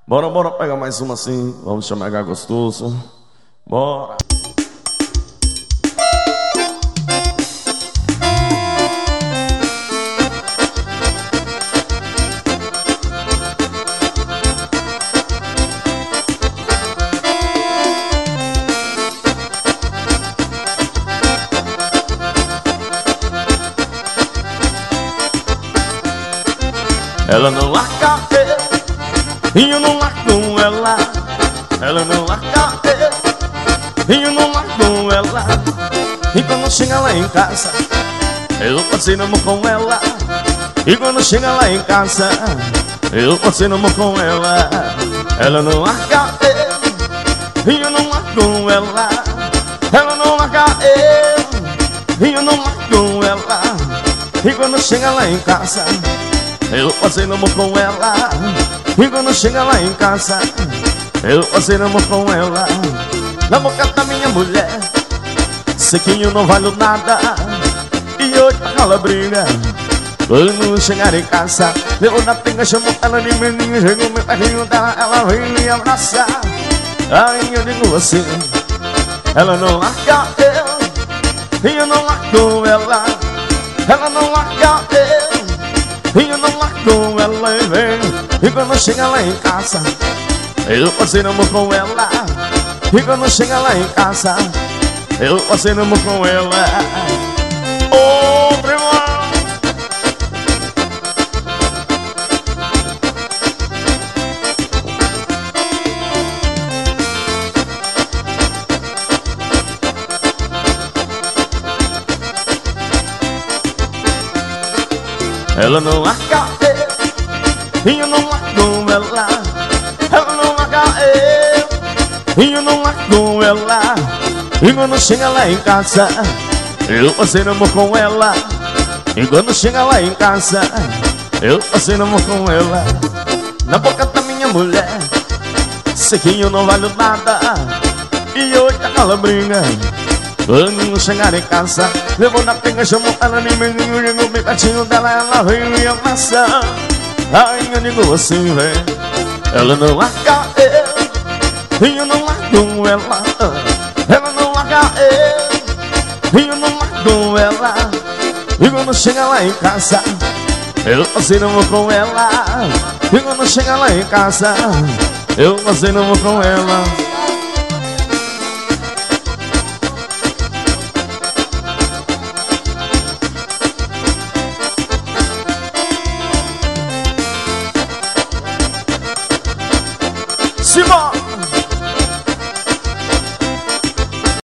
Bora, bora pegar mais uma assim. Vamos chamar gostoso. Bora. Ela não larga eu, e eu não largo ela. Ela não larga eu, e eu não largo ela. E quando chega lá em casa, eu passei namoro com ela. E quando chega lá em casa, eu passei namoro com ela. Ela não larga eu, e eu não largo ela. Ela não larga eu, e eu não largo ela. E quando chega lá em casa, eu passei namoro com ela. E quando chega lá em casa, eu passei namoro com ela. Na boca da minha mulher, sequinho não vale nada. E hoje ela briga. Quando chegar em casa, eu na pinga chamou ela de menina. Chegou meu pertinho dela, ela veio me abraçar. Aí eu digo assim, ela não larga eu, e eu não largo ela. Ela não larga eu, e eu não largo ela, e vem. E quando chega lá em casa, eu passei namoro com ela. E quando chega lá em casa, eu passei namoro com ela. Ô, primo! Ela não larga eu, e eu não largo ela. Ela não larga eu, e eu não largo ela. E quando chega lá em casa, eu passei namoro com ela. E quando chega lá em casa, eu passei namoro com ela. Na boca da minha mulher, sequinho não vale nada. E hoje ela briga. Quando chegar em casa, eu vou na pinga, chamou ela de menino. Chegou bem pertinho dela, ela veio me abraçar. Aí eu digo assim, vem. Ela não larga eu, e eu não largo ela. Ela não larga eu, e eu não largo ela. E quando chega lá em casa, eu passei namoro com ela. E quando chega lá em casa, eu passei namoro com ela. Simão!